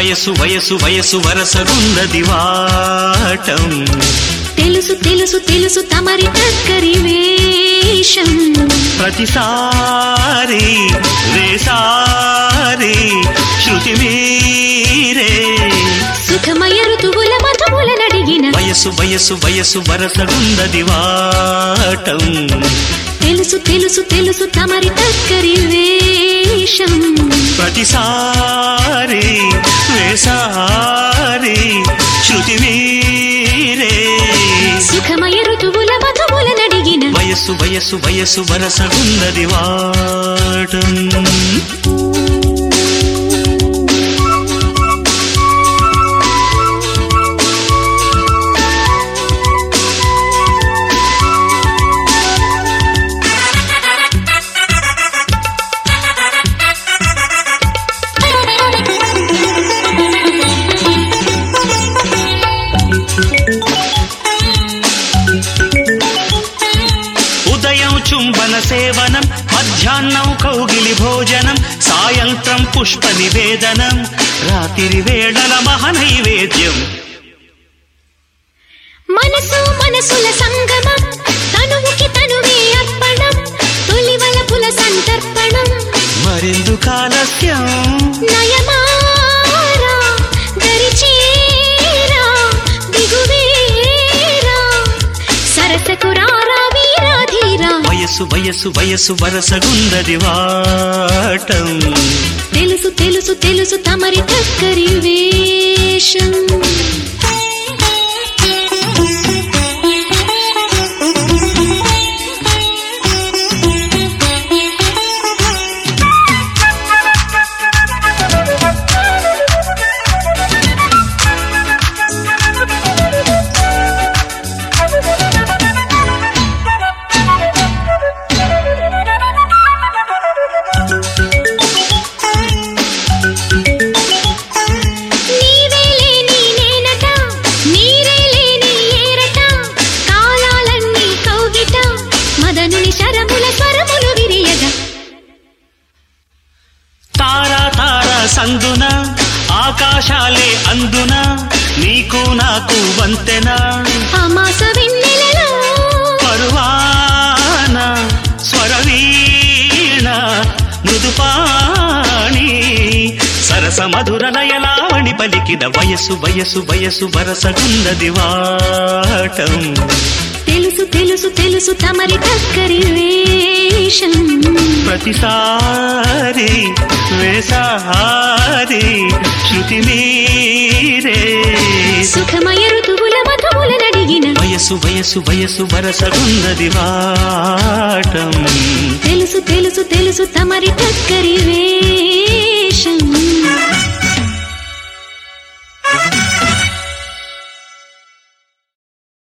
వయసు వయసు వయసు వరసగున్నది వాటం తెలుసు తెలుసు తెలుసు తమరి టక్కరి వేషం ప్రతిసారి వేసారి శృతి మీరే సుఖమయ ఋతువుల మధువుల నడిగిన వయసు వయసు వయసు వరసగున్నది వాటం తెలుసు తెలుసు తెలుసు తమరి టక్కరి వేషం ప్రతిసారి వేసారి శృతి మీరే సుఖమయ ఋతువుల మధువుల నడిగిన వయసు వయసు వయసు వరసగున్నది వాటం చుంబన సేవనం మధ్యాహ్నం కౌగిలి భోజనం సాయంత్రం పుష్ప నివేదనం రాత్రి వేళల మహనైవేద్యం మనసు మనసుల సంగమం తనువుకి తనువే అర్పణం తొలివలపుల సంతర్పణం మరెందుకు ఆలస్యం నయమారా దరిచేరా దిగువేరా సరసకు రారా వీరాధీరా వయసు వయసు వయసు వరసగున్నది వాటం తెలుసు తెలుసు తెలుసు తమరి టక్కరి వేషం సందున ఆకాశాలే అందున నీకు నాకు వంతెన అమాస వెన్నెలలో పరువాన స్వరవీణ మృదుపాణి సరస మధుర లయలావణి పలికిన వయసు వయసు వయసు వరసగున్నది వాటం తెలుసు తెలుసు తెలుసు తమరి టక్కరి వేషం ప్రతిసారి వేసారి శృతి మీరే సుఖమయ ఋతువుల మధువుల నడిగిన వయసు వయసు వయసు వరసగున్నది వాటం తెలుసు తెలుసు తెలుసు తమరి టక్కరి వేషం